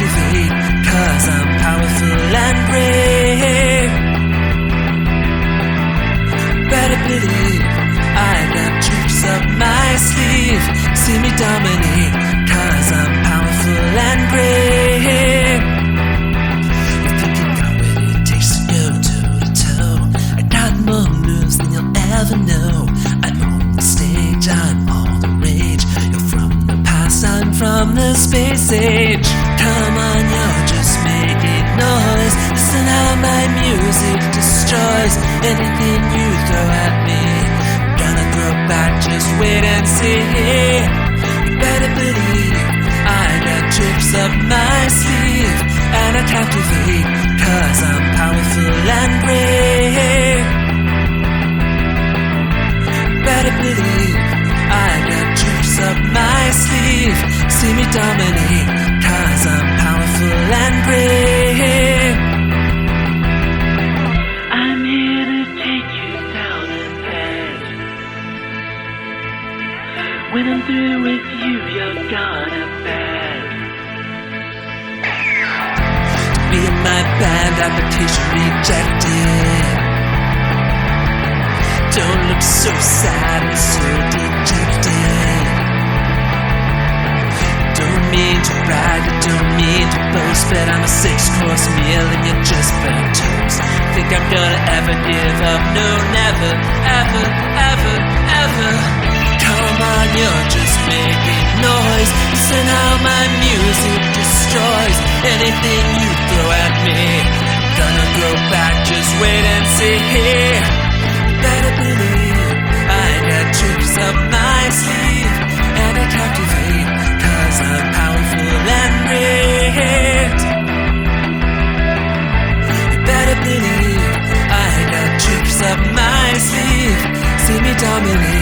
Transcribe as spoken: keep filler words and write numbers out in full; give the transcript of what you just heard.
captivate, cause I'm powerful and brave. Better believe I got tricks up my sleeve. See me dominate, cause I'm powerful and brave. You think you got what it takes to go toe to toe. I got more moves than you'll ever know. I own the stage, I'm all the rage. You're from the past, I'm from the space age. Come on, you're just making noise. Listen how my music destroys anything you throw at me. Gonna throw back, just wait and see. You better believe I got tricks up my sleeve, and I captivate, cause I'm powerful and brave. Better believe I got tricks up my sleeve. See me dominate, cause I'm powerful and brave. I'm here to take you down a path. When I'm through with you, you're gonna bad. Be in my band, application rejected. Don't look so sad and so dejected. Don't mean to brag, I don't mean to boast, but I'm a six-course meal and you're just burnt toast. Think I'm gonna ever give up? No, never, ever, ever, ever. Come on, you're just making noise. Listen how my music destroys anything you throw at me. Gonna go back, just wait and see. Better believe I got tricks up my sleeve, and I captivate, cause I'm powerful and brave. You better believe I got tricks up my sleeve. See me dominate,